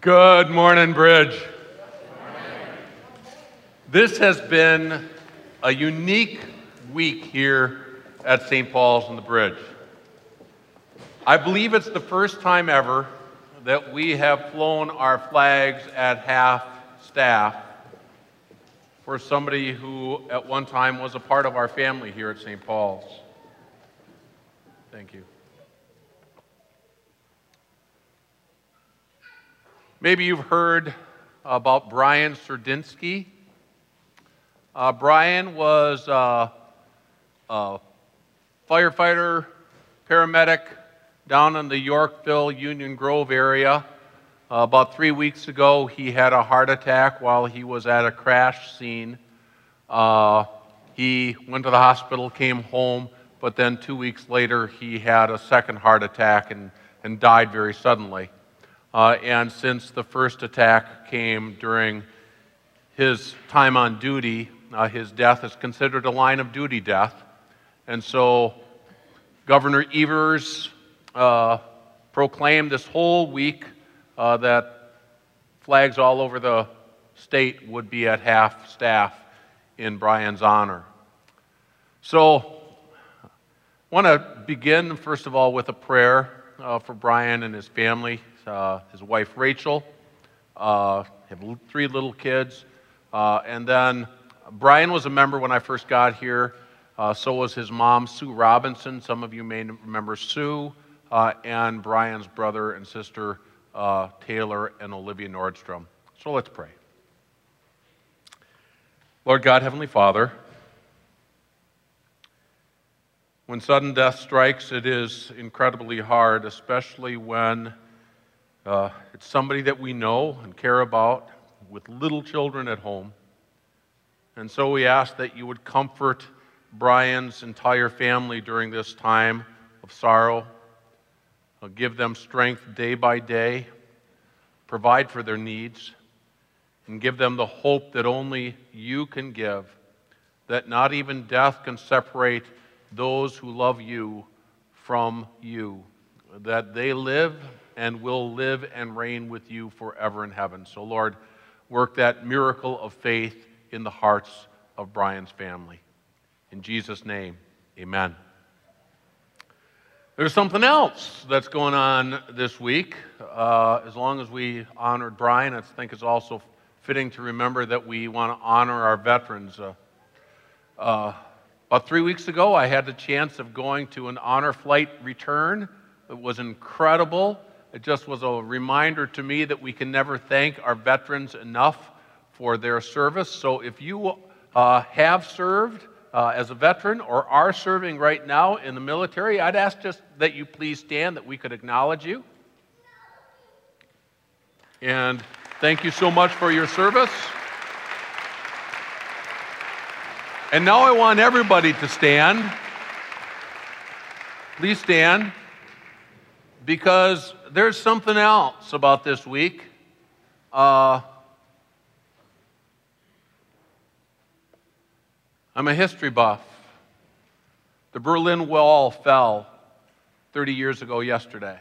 Good morning, Bridge. This has been a unique week here at St. Paul's on the Bridge. I believe it's the first time ever that we have flown our flags at half staff for somebody who at one time was a part of our family here at St. Paul's. Thank you. Maybe you've heard about Brian Serdinsky. Brian was a firefighter, paramedic down in the Yorkville, Union Grove area. About 3 weeks ago, he had a heart attack while he was at a crash scene. He went to the hospital, came home, but then 2 weeks later, he had a second heart attack and died very suddenly. And since the first attack came during his time on duty, his death is considered a line of duty death. And so Governor Evers proclaimed this whole week that flags all over the state would be at half staff in Brian's honor. So I want to begin, first of all, with a prayer for Brian and his family. His wife Rachel, have 3 little kids, and then Brian was a member when I first got here. So was his mom, Sue Robinson. Some of you may remember Sue, and Brian's brother and sister, Taylor and Olivia Nordstrom. So let's pray. Lord God, Heavenly Father, when sudden death strikes, it is incredibly hard, especially when it's somebody that we know and care about with little children at home. And so we ask that you would comfort Brian's entire family during this time of sorrow. Give them strength day by day, provide for their needs, and give them the hope that only you can give, that not even death can separate those who love you from you, that they live and will live and reign with you forever in heaven. So, Lord, work that miracle of faith in the hearts of Brian's family. In Jesus' name, amen. There's something else that's going on this week. As long as we honored Brian, I think it's also fitting to remember that we want to honor our veterans. About 3 weeks ago, I had the chance of going to an honor flight return. It was incredible. It just was a reminder to me that we can never thank our veterans enough for their service. So if you have served as a veteran or are serving right now in the military, I'd ask just that you please stand, that we could acknowledge you. And thank you so much for your service. And now I want everybody to stand. Please stand. Because there's something else about this week. I'm a history buff. The Berlin Wall fell 30 years ago yesterday.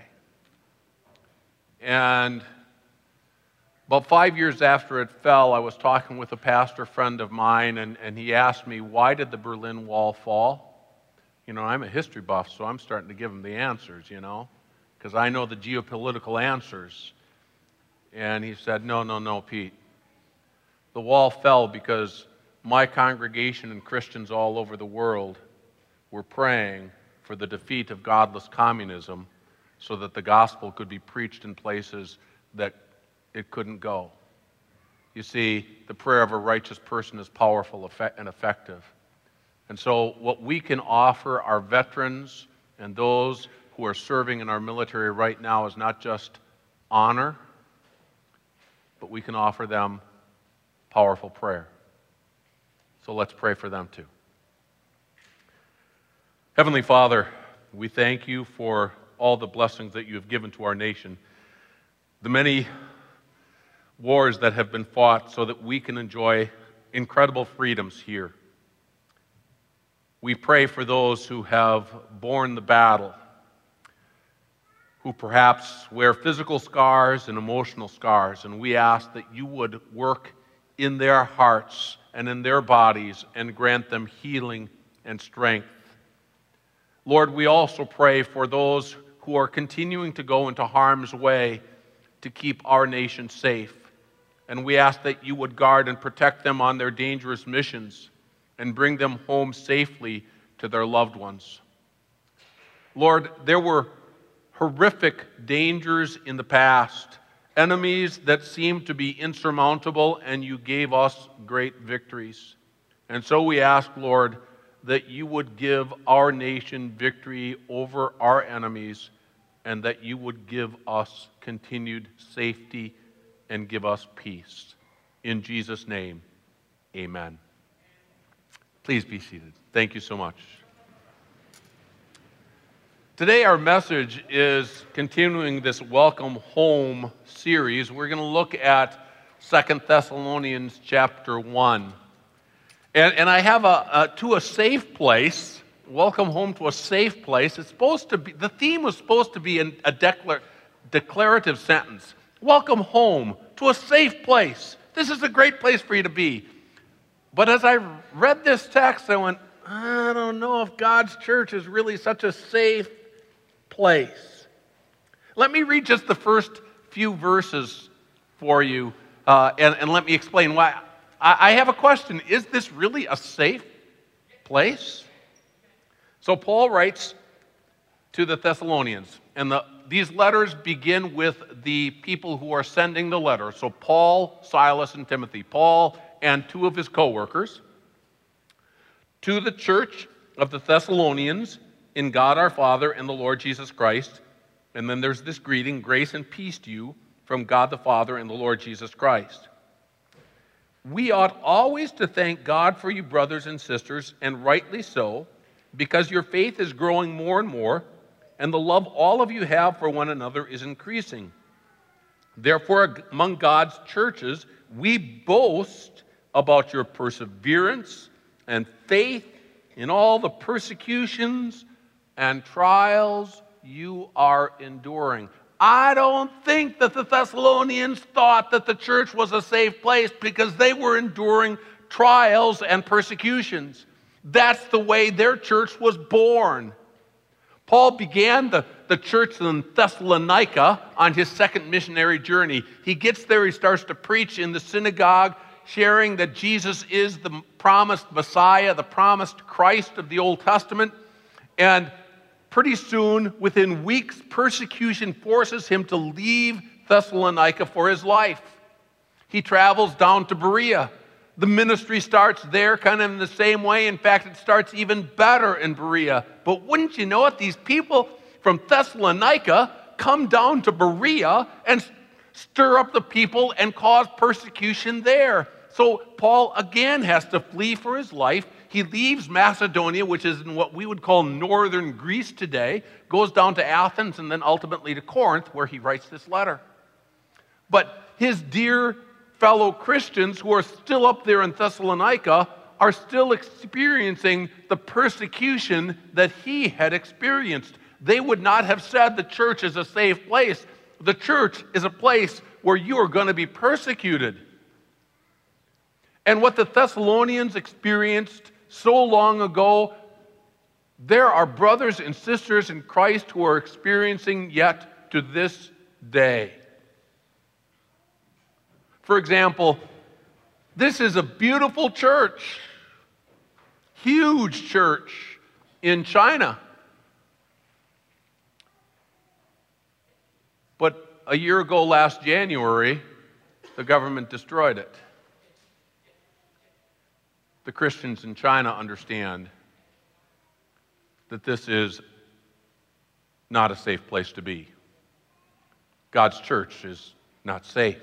And about 5 years after it fell, I was talking with a pastor friend of mine, and he asked me, why did the Berlin Wall fall? You know, I'm a history buff, so I'm starting to give him the answers, you know, because I know the geopolitical answers. And he said, no, Pete. The wall fell because my congregation and Christians all over the world were praying for the defeat of godless communism so that the gospel could be preached in places that it couldn't go. You see, the prayer of a righteous person is powerful and effective. And so what we can offer our veterans and those who are serving in our military right now is not just honor, but we can offer them powerful prayer. So let's pray for them too. Heavenly Father, we thank you for all the blessings that you have given to our nation, the many wars that have been fought so that we can enjoy incredible freedoms here. We pray for those who have borne the battle, who perhaps wear physical scars and emotional scars, and we ask that you would work in their hearts and in their bodies and grant them healing and strength. Lord, we also pray for those who are continuing to go into harm's way to keep our nation safe. And we ask that you would guard and protect them on their dangerous missions and bring them home safely to their loved ones. Lord, there were horrific dangers in the past, enemies that seemed to be insurmountable, and you gave us great victories. And so we ask, Lord, that you would give our nation victory over our enemies, and that you would give us continued safety and give us peace. In Jesus' name, amen. Please be seated. Thank you so much. Today our message is continuing this Welcome Home series. We're going to look at 2 Thessalonians chapter 1. And I have to a safe place, welcome home to a safe place. It's supposed to be, the theme was supposed to be a declarative sentence. Welcome home to a safe place. This is a great place for you to be. But as I read this text, I went, I don't know if God's church is really such a safe place. Let me read just the first few verses for you, and let me explain why. I have a question. Is this really a safe place? So Paul writes to the Thessalonians, and these letters begin with the people who are sending the letter. So Paul, Silas, and Timothy. Paul and two of his co-workers. To the church of the Thessalonians in God our Father and the Lord Jesus Christ. And then there's this greeting, grace and peace to you from God the Father and the Lord Jesus Christ. We ought always to thank God for you, brothers and sisters, and rightly so, because your faith is growing more and more, and the love all of you have for one another is increasing. Therefore, among God's churches, we boast about your perseverance and faith in all the persecutions and trials you are enduring. I don't think that the Thessalonians thought that the church was a safe place because they were enduring trials and persecutions. That's the way their church was born. Paul began the church in Thessalonica on his second missionary journey. He gets there, he starts to preach in the synagogue, sharing that Jesus is the promised Messiah, the promised Christ of the Old Testament. And pretty soon, within weeks, persecution forces him to leave Thessalonica for his life. He travels down to Berea. The ministry starts there kind of in the same way. In fact, it starts even better in Berea. But wouldn't you know it, these people from Thessalonica come down to Berea and stir up the people and cause persecution there. So Paul again has to flee for his life. He leaves Macedonia, which is in what we would call northern Greece today, goes down to Athens and then ultimately to Corinth, where he writes this letter. But his dear fellow Christians who are still up there in Thessalonica are still experiencing the persecution that he had experienced. They would not have said the church is a safe place. The church is a place where you are going to be persecuted. And what the Thessalonians experienced so long ago, there are brothers and sisters in Christ who are experiencing yet to this day. For example, this is a beautiful church, huge church in China. But a year ago, last January, the government destroyed it. The Christians in China understand that this is not a safe place to be. God's church is not safe.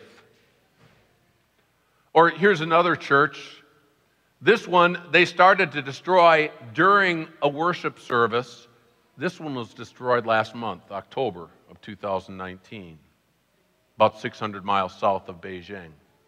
Or here's another church. This one, they started to destroy during a worship service. This one was destroyed last month, October of 2019, about 600 miles south of Beijing.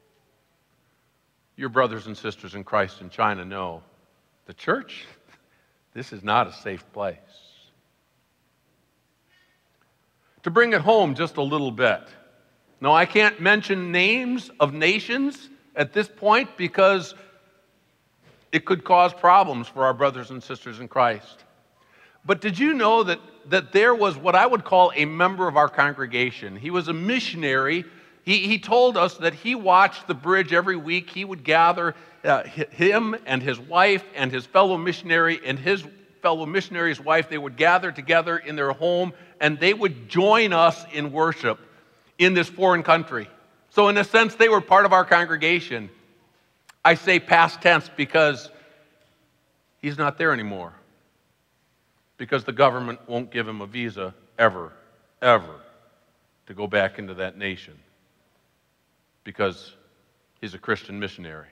Your brothers and sisters in Christ in China know the church, this is not a safe place. To bring it home just a little bit. No, I can't mention names of nations at this point because it could cause problems for our brothers and sisters in Christ. But did you know that there was what I would call a member of our congregation? He was a missionary. He told us that he watched the bridge every week. He would gather him and his wife and his fellow missionary and his fellow missionary's wife. They would gather together in their home, and they would join us in worship in this foreign country. So in a sense, they were part of our congregation. I say past tense because he's not there anymore. Because the government won't give him a visa ever to go back into that nation. Because he's a Christian missionary.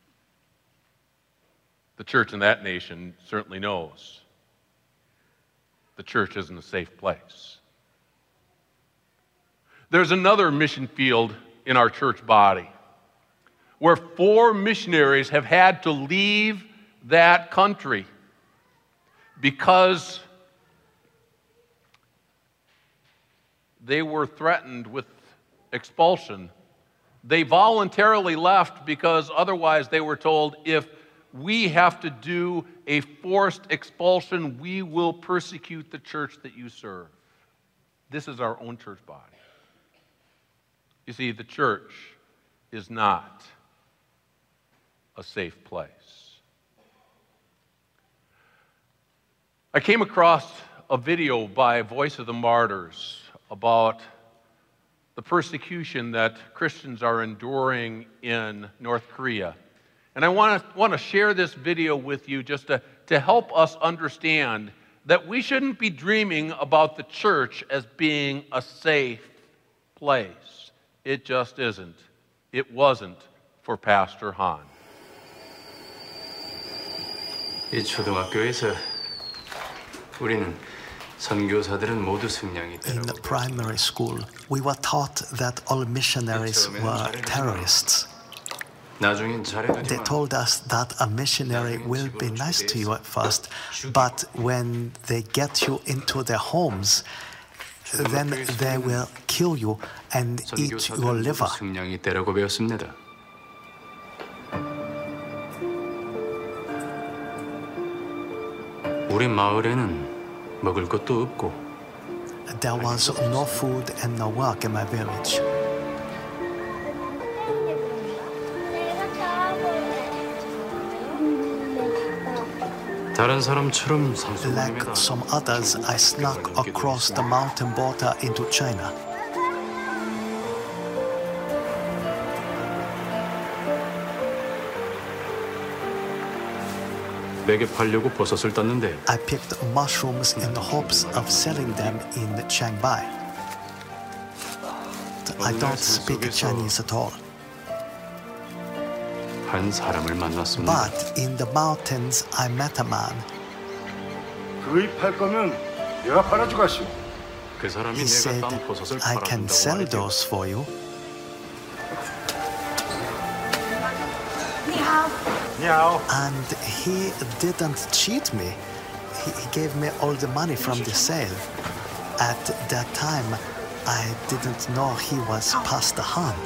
The church in that nation certainly knows the church isn't a safe place. There's another mission field in our church body where 4 missionaries have had to leave that country because they were threatened with expulsion. They voluntarily left because otherwise they were told, if we have to do a forced expulsion, we will persecute the church that you serve. This is our own church body. You see, the church is not a safe place. I came across a video by Voice of the Martyrs about the persecution that Christians are enduring in North Korea. And I want to share this video with you just to help us understand that we shouldn't be dreaming about the church as being a safe place. It just isn't. It wasn't for Pastor Han. 이 초등학교에서 우리는 선교사들은 모두 승량이 In primary school, we were taught that all missionaries were terrorists. 나중엔 잘해도 They told us that a missionary will be nice to you at first, but when they get you into their homes, then they will kill you and eat your liver. 승량이 때라고 배웠습니다. 우리 마을에는 먹을 것도 없고 There was no food and no work in my village. 다른 사람처럼 Like some others, I snuck across the mountain border into China. 내게 팔려고 버섯을 땄는데 I picked mushrooms in the hopes of selling them in Chiangmai. I don't speak Chinese at all. 한 사람을 만났습니다. But in the mountains, I met a man. 그이 팔 거면 내가 팔아주겠소. 그 사람이 He 내가 said, 딴 버섯을 I can sell 팔아준다고 those for you. And he didn't cheat me. He gave me all the money from the sale. At that time, I didn't know he was Pastor Han.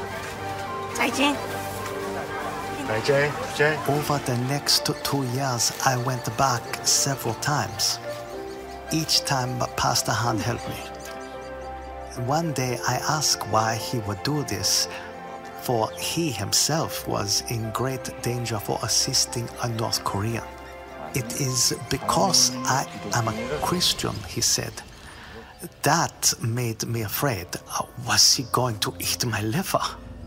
Over the next 2 years, I went back several times. Each time, Pastor Han helped me. One day, I asked why he would do this, for he himself was in great danger for assisting a North Korean. It is because I am a Christian, he said. That made me afraid. Was he going to eat my liver?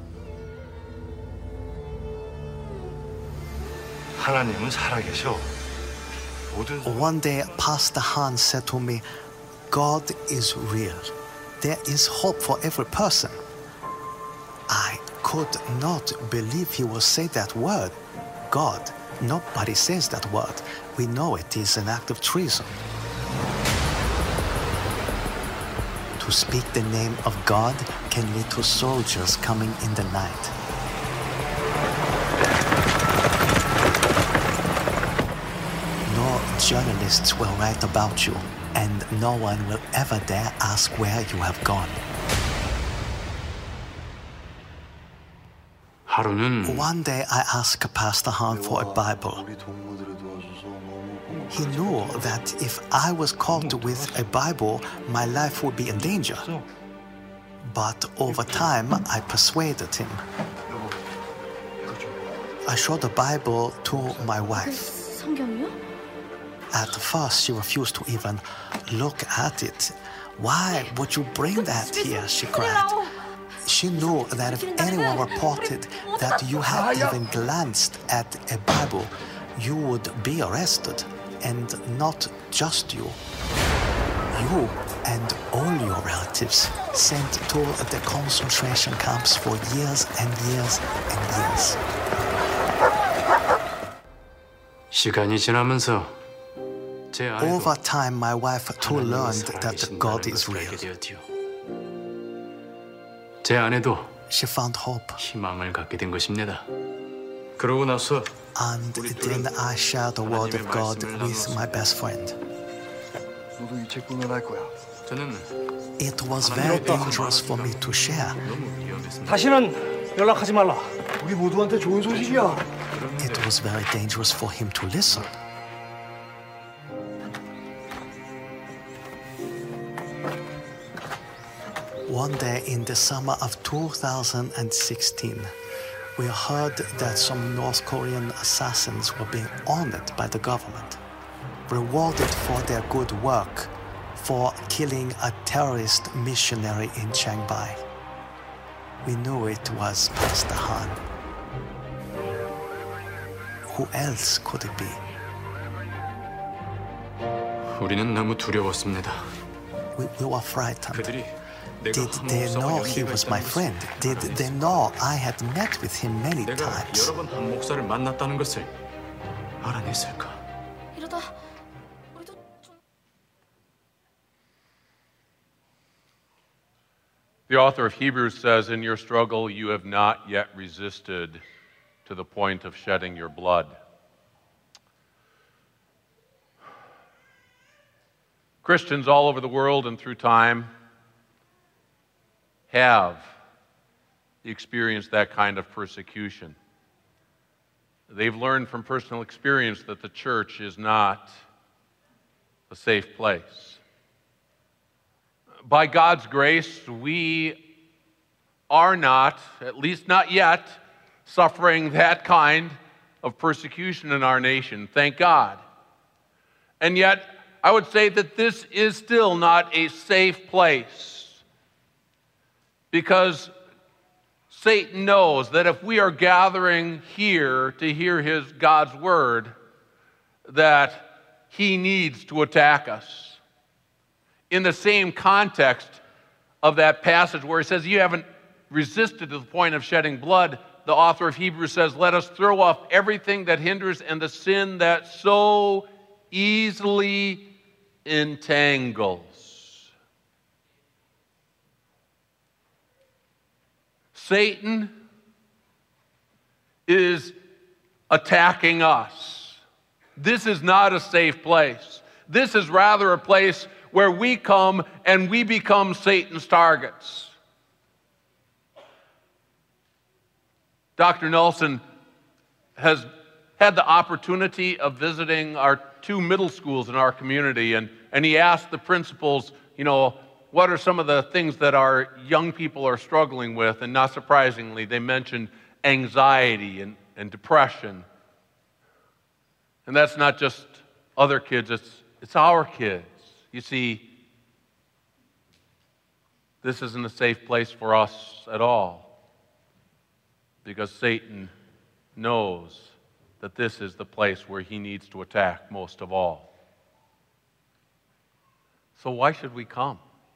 하나님은 살아계셔. One day, Pastor Han said to me, God is real. There is hope for every person. I could not believe he would say that word. God. Nobody says that word. We know it is an act of treason. To speak the name of God can lead to soldiers coming in the night. No journalists will write about you. and no one will ever dare ask where you have gone. 하루는 One day I asked Pastor Han for a Bible. He knew that if I was caught with a Bible, my life would be in danger. But over time, I persuaded him. I showed the Bible to my wife. 성경이요? At first, she refused to even look at it. Why would you bring that here? She cried. She knew that if anyone reported that you had even glanced at a Bible, you would be arrested. And not just you. You and all your relatives sent to the concentration camps for years and years and years. 시간이 지나면서 제 Over 아내도 time, my wife too 하나님이 learned that 살아계신다는 God is 것을 real. 알게 되었지요. 제 아내도 She found hope. 희망을 갖게 된 것입니다. 그러고 나서 And then I shared the word of God with my best friend. 너도 이 책 보면 알 거야. 저는 It was very dangerous for me to share. 너무 위험했습니다. 다시는 연락하지 말라. 우리 모두한테 좋은 소식이야. It was very dangerous for him to listen. One day in the summer of 2016, we heard that some North Korean assassins were being honored by the government, rewarded for their good work for killing a terrorist missionary in Chiang-Mai. We knew it was Pastor Han. Who else could it be? 우리는 너무 두려웠습니다. We were frightened. 그들이 내가 Did 한 they 목사와 know he 연계가 was my 있다는 friend? 것을 Did they know I had met with him many 내가 times? 여러 번 한 목사를 만났다는 것을 알아냈을까? 이러다 우리도 좀... The author of Hebrews says, in your struggle, you have not yet resisted to the point of shedding your blood. Christians all over the world and through time have experienced that kind of persecution. They've learned from personal experience that the church is not a safe place. By God's grace, we are not, at least not yet, suffering that kind of persecution in our nation. Thank God. And yet, I would say that this is still not a safe place, because Satan knows that if we are gathering here to hear God's word, that he needs to attack us. In the same context of that passage where he says, you haven't resisted to the point of shedding blood, the author of Hebrews says, let us throw off everything that hinders and the sin that so easily entangles. Satan is attacking us. This is not a safe place. This is rather a place where we come and we become Satan's targets. Dr. Nelson has had the opportunity of visiting our 2 middle schools in our community, and he asked the principals, what are some of the things that our young people are struggling with? And not surprisingly, they mentioned anxiety and depression. And that's not just other kids, it's our kids. You see, this isn't a safe place for us at all, because Satan knows that this is the place where he needs to attack most of all. So why should we come?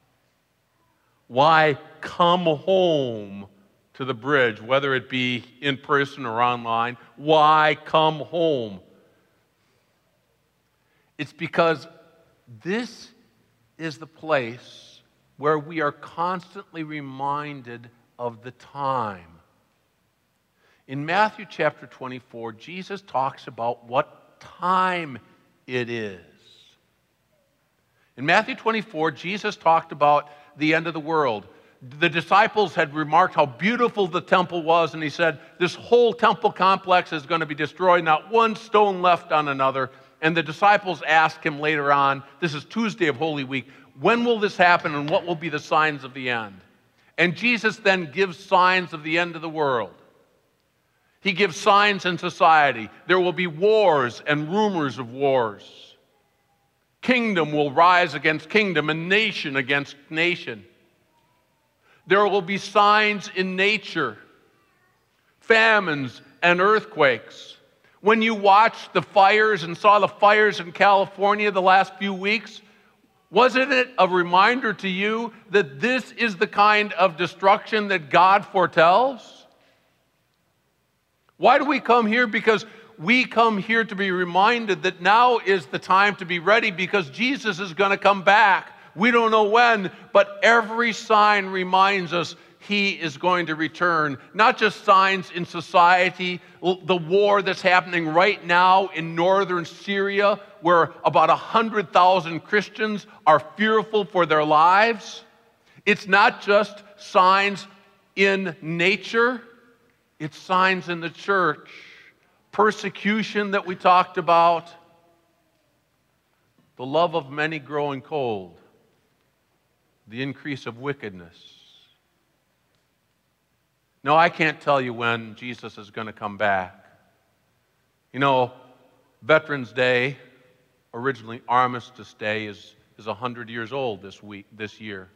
Why come home to the bridge, whether it be in person or online? Why come home? It's because this is the place where we are constantly reminded of the time. In Matthew chapter 24, Jesus talks about what time it is. In Matthew 24, Jesus talked about the end of the world. The disciples had remarked how beautiful the temple was, and he said, this whole temple complex is going to be destroyed, not one stone left on another. And the disciples asked him later on, this is Tuesday of Holy Week, when will this happen and what will be the signs of the end? And Jesus then gives signs of the end of the world. He gives signs in society. There will be wars and rumors of wars. Kingdom will rise against kingdom and nation against nation. There will be signs in nature, famines and earthquakes. When you watched the fires and saw the fires in California the last few weeks, wasn't it a reminder to you that this is the kind of destruction that God foretells? Why do we come here? Because we come here to be reminded that now is the time to be ready because Jesus is going to come back. We don't know when, but every sign reminds us he is going to return. Not just signs in society, the war that's happening right now in northern Syria, where about 100,000 Christians are fearful for their lives. It's not just signs in nature, it's signs in the church. Persecution that we talked about, the love of many growing cold, the increase of wickedness. No, I can't tell you when Jesus is going to come back. You know, Veterans Day, originally Armistice Day, is 100 years old this year.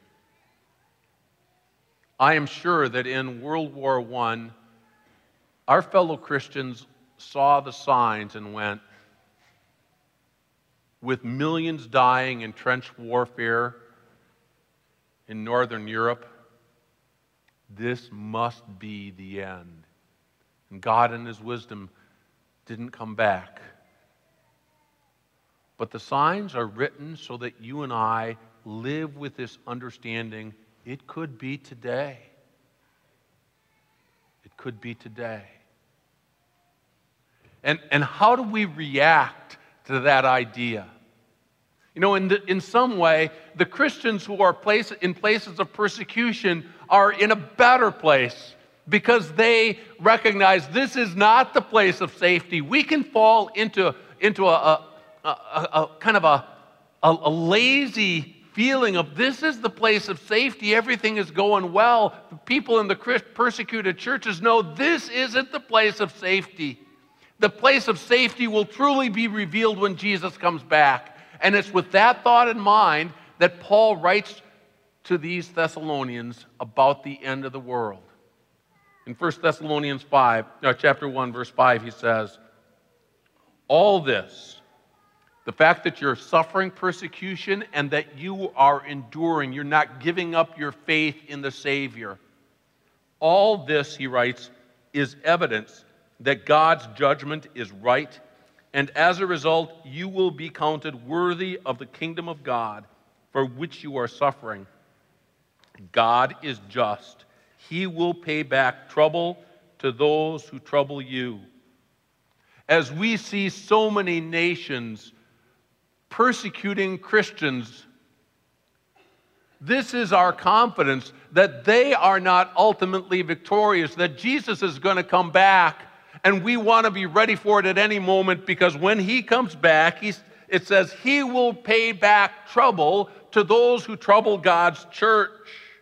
I am sure that in World War I, our fellow Christians saw the signs and went, with millions dying in trench warfare in Northern Europe, this must be the end. And God in his wisdom didn't come back. But the signs are written so that you and I live with this understanding, it could be today. It could be today. And how do we react to that idea? You know, in some way, the Christians who are in places of persecution are in a better place because they recognize this is not the place of safety. We can fall into a kind of a lazy feeling of this is the place of safety, everything is going well. The people in the persecuted churches know this isn't the place of safety. The place of safety will truly be revealed when Jesus comes back. And it's with that thought in mind that Paul writes to these Thessalonians about the end of the world. In 1 Thessalonians chapter 1, verse 5, he says, all this, the fact that you're suffering persecution and that you are enduring, you're not giving up your faith in the Savior, all this, he writes, is evidence that God's judgment is right, and as a result, you will be counted worthy of the kingdom of God for which you are suffering. God is just. He will pay back trouble to those who trouble you. As we see so many nations persecuting Christians, this is our confidence that they are not ultimately victorious, that Jesus is going to come back. And we want to be ready for it at any moment because when he comes back, it says he will pay back trouble to those who trouble God's church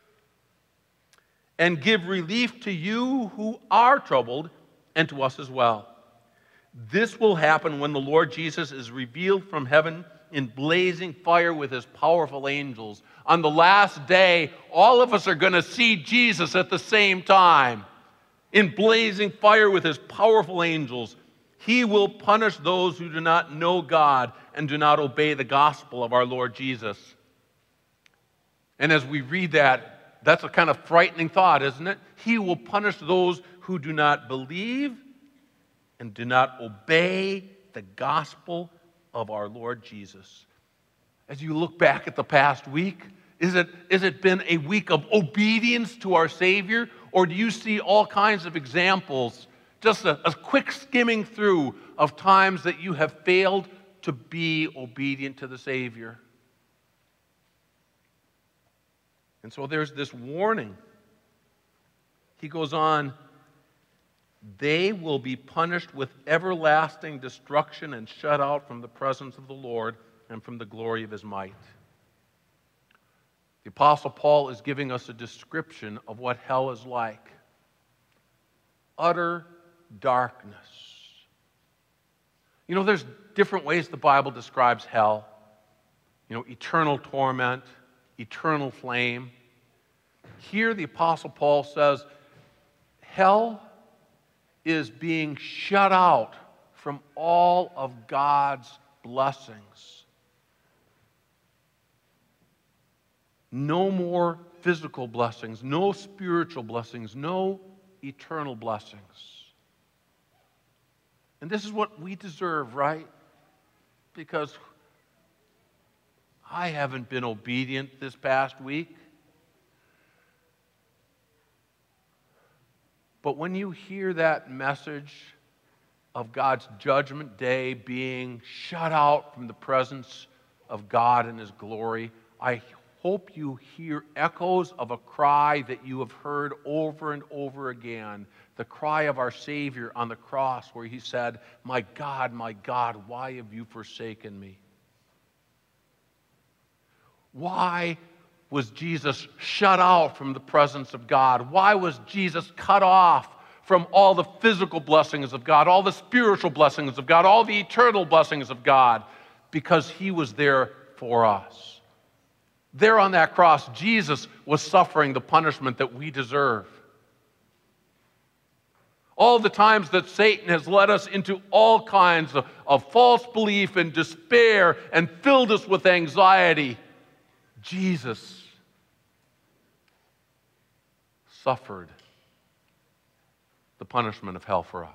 and give relief to you who are troubled and to us as well. This will happen when the Lord Jesus is revealed from heaven in blazing fire with his powerful angels. On the last day, all of us are going to see Jesus at the same time. In blazing fire with his powerful angels, he will punish those who do not know God and do not obey the gospel of our Lord Jesus. And as we read that, that's a kind of frightening thought, isn't it? He will punish those who do not believe and do not obey the gospel of our Lord Jesus. As you look back at the past week, is it been a week of obedience to our Savior? Or do you see all kinds of examples, just a quick skimming through of times that you have failed to be obedient to the Savior? And so there's this warning. He goes on, they will be punished with everlasting destruction and shut out from the presence of the Lord and from the glory of his might. The Apostle Paul is giving us a description of what hell is like. Utter darkness. You know, there's different ways the Bible describes hell. You know, eternal torment, eternal flame. Here the Apostle Paul says, hell is being shut out from all of God's blessings. No more physical blessings, no spiritual blessings, no eternal blessings. And this is what we deserve, right? Because I haven't been obedient this past week. But when you hear that message of God's judgment day being shut out from the presence of God and his glory, I hope you hear echoes of a cry that you have heard over and over again, the cry of our Savior on the cross where he said, my God, why have you forsaken me? Why was Jesus shut out from the presence of God? Why was Jesus cut off from all the physical blessings of God, all the spiritual blessings of God, all the eternal blessings of God? Because he was there for us. There on that cross, Jesus was suffering the punishment that we deserve. All the times that Satan has led us into all kinds of false belief and despair and filled us with anxiety, Jesus suffered the punishment of hell for us.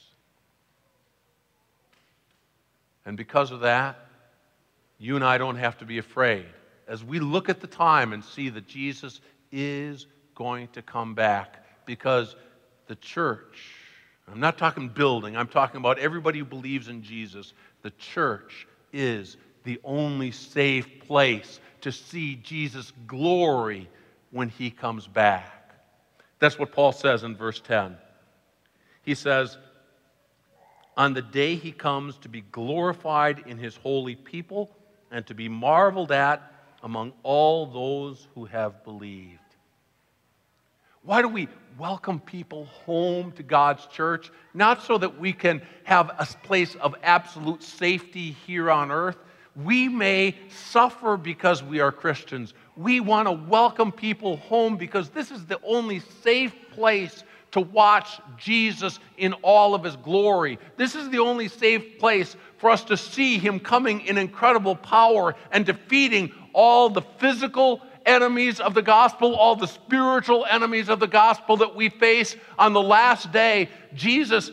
And because of that, you and I don't have to be afraid. As we look at the time and see that Jesus is going to come back, because the church, I'm not talking building, I'm talking about everybody who believes in Jesus, the church is the only safe place to see Jesus' glory when he comes back. That's what Paul says in verse 10. He says, on the day he comes to be glorified in his holy people and to be marveled at among all those who have believed. Why do we welcome people home to God's church? Not so that we can have a place of absolute safety here on earth. We may suffer because we are Christians. We want to welcome people home because this is the only safe place to watch Jesus in all of his glory. This is the only safe place for us to see him coming in incredible power and defeating all the physical enemies of the gospel, all the spiritual enemies of the gospel that we face on the last day. Jesus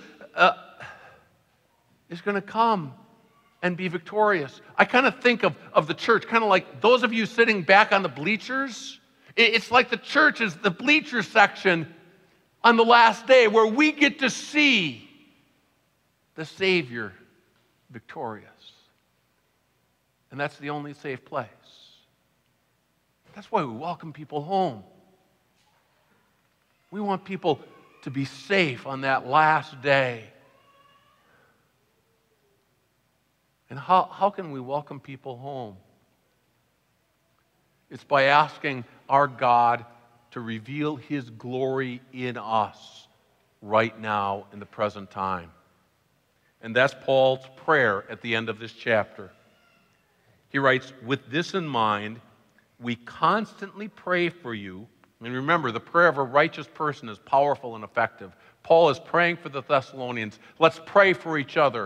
is going to come and be victorious. I kind of think of the church, kind of like those of you sitting back on the bleachers. It's like the church is the bleacher section on the last day where we get to see the Savior victorious. And that's the only safe place. That's why we welcome people home. We want people to be safe on that last day. And how can we welcome people home? It's by asking our God to reveal his glory in us right now in the present time. And that's Paul's prayer at the end of this chapter. He writes, with this in mind, we constantly pray for you. And remember, the prayer of a righteous person is powerful and effective. Paul is praying for the Thessalonians. Let's pray for each other.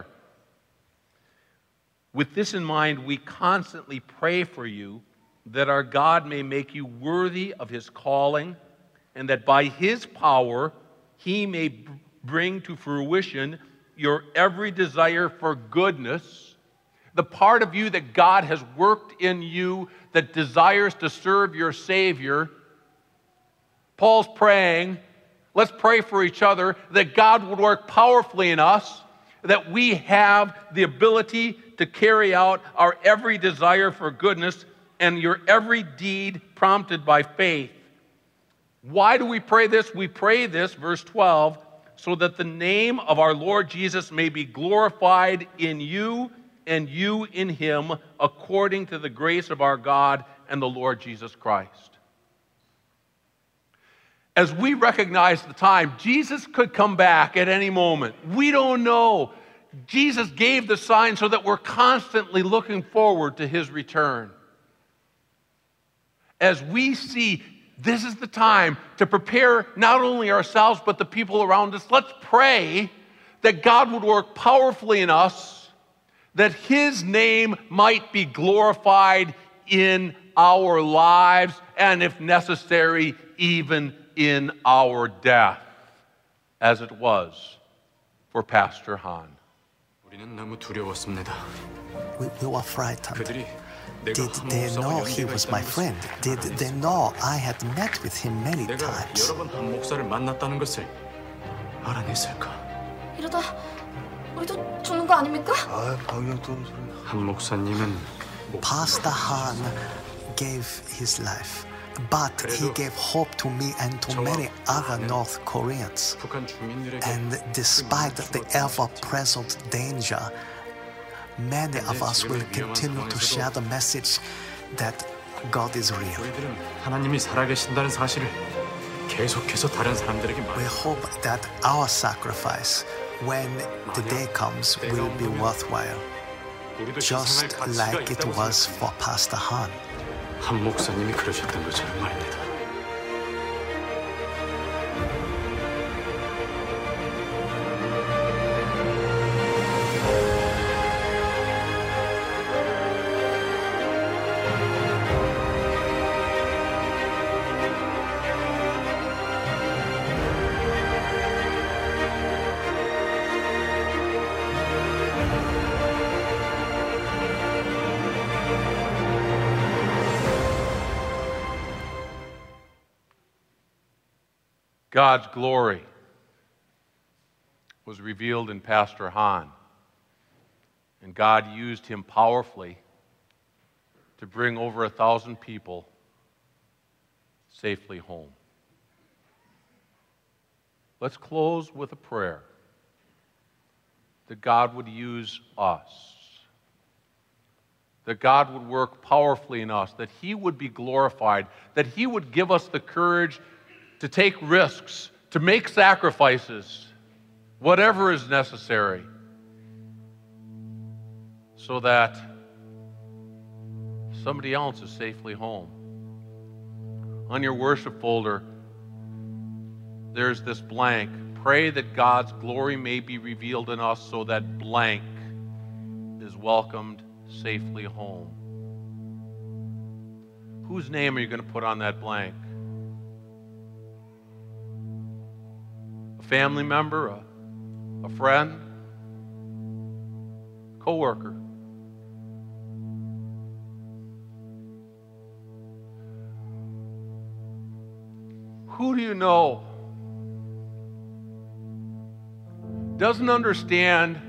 With this in mind, we constantly pray for you that our God may make you worthy of his calling, and that by his power he may bring to fruition your every desire for goodness, the part of you that God has worked in you that desires to serve your Savior. Paul's praying, let's pray for each other, that God would work powerfully in us, that we have the ability to carry out our every desire for goodness and your every deed prompted by faith. Why do we pray this? We pray this, verse 12, so that the name of our Lord Jesus may be glorified in you and you in him, according to the grace of our God and the Lord Jesus Christ. As we recognize the time, Jesus could come back at any moment. We don't know. Jesus gave the sign so that we're constantly looking forward to his return. As we see, this is the time to prepare not only ourselves but the people around us. Let's pray that God would work powerfully in us, that his name might be glorified in our lives, and if necessary, even in our death, as it was for Pastor Han. 우리는 너무 두려웠습니다. We were frightened. 그들이 Did 내가 they 한 know 목사와 he 연계가 was my 있다는 friend? 것을 Did they know I had met with him many 내가 times? 여러 번 한 목사를 만났다는 것을 알아냈을까? 이러다 우리도 죽는 거 아닙니까? 아, 방향 떠는 소리. 한 목사님은 Pastor Han gave his life, but he gave hope to me and to many other North Koreans. 북한 주민들에게 And despite the ever-present danger, many of us will continue to share the message that God is real. 우리들은 하나님이 살아계신다는 사실을 계속해서 다른 사람들에게 We 말해. hope that our sacrifice, when the day comes, will be worthwhile, 우리도 just 희생할 가치가 like it 있다고 was 생각합니다. for Pastor Han. 한 목사님이 그러셨던 것처럼 말입니다. God's glory was revealed in Pastor Han, and God used him powerfully to bring over 1,000 people safely home. Let's close with a prayer that God would use us, that God would work powerfully in us, that he would be glorified, that he would give us the courage to take risks, to make sacrifices, whatever is necessary, so that somebody else is safely home. On your worship folder, there's this blank. Pray that God's glory may be revealed in us so that blank is welcomed safely home. Whose name are you going to put on that blank? A family member, a friend, coworker. Who do you know doesn't understand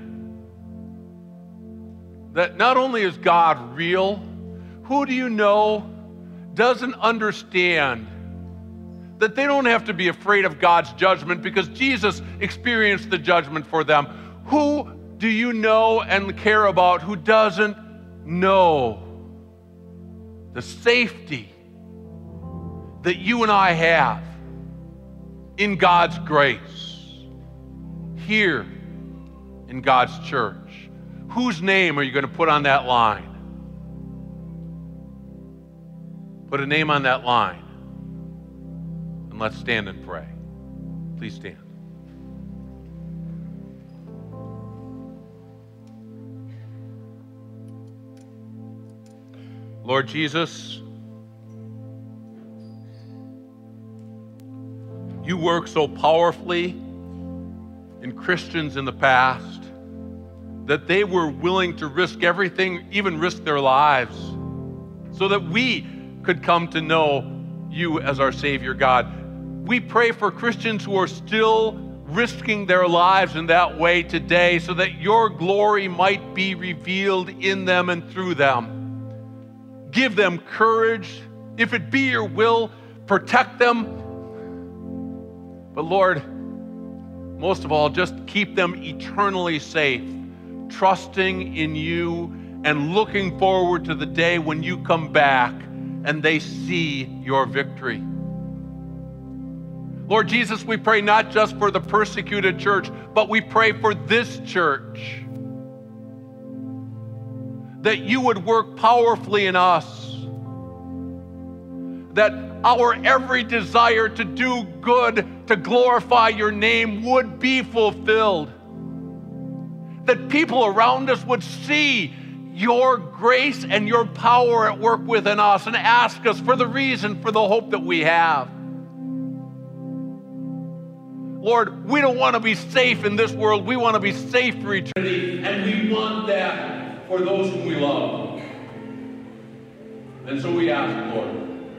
that not only is God real, who do you know doesn't understand that they don't have to be afraid of God's judgment because Jesus experienced the judgment for them? Who do you know and care about who doesn't know the safety that you and I have in God's grace, here in God's church? Whose name are you going to put on that line? Put a name on that line. And let's stand and pray. Please stand. Lord Jesus, you work so powerfully in Christians in the past that they were willing to risk everything, even risk their lives, so that we could come to know you as our Savior, God. We pray for Christians who are still risking their lives in that way today so that your glory might be revealed in them and through them. give them courage. If it be your will, protect them. But Lord, most of all, just keep them eternally safe, trusting in you and looking forward to the day when you come back and they see your victory. Lord Jesus, we pray not just for the persecuted church, but we pray for this church, that you would work powerfully in us, that our every desire to do good, to glorify your name would be fulfilled, that people around us would see your grace and your power at work within us and ask us for the reason for the hope that we have. Lord, we don't want to be safe in this world. We want to be safe for eternity, and we want that for those whom we love. And so we ask, Lord,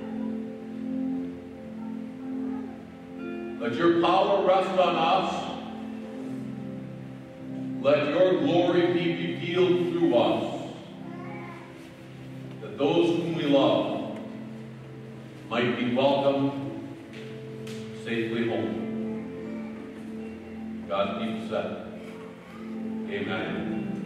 let your power rest on us. Let your glory be revealed through us, that those whom we love might be welcomed safely home. God's people said, amen.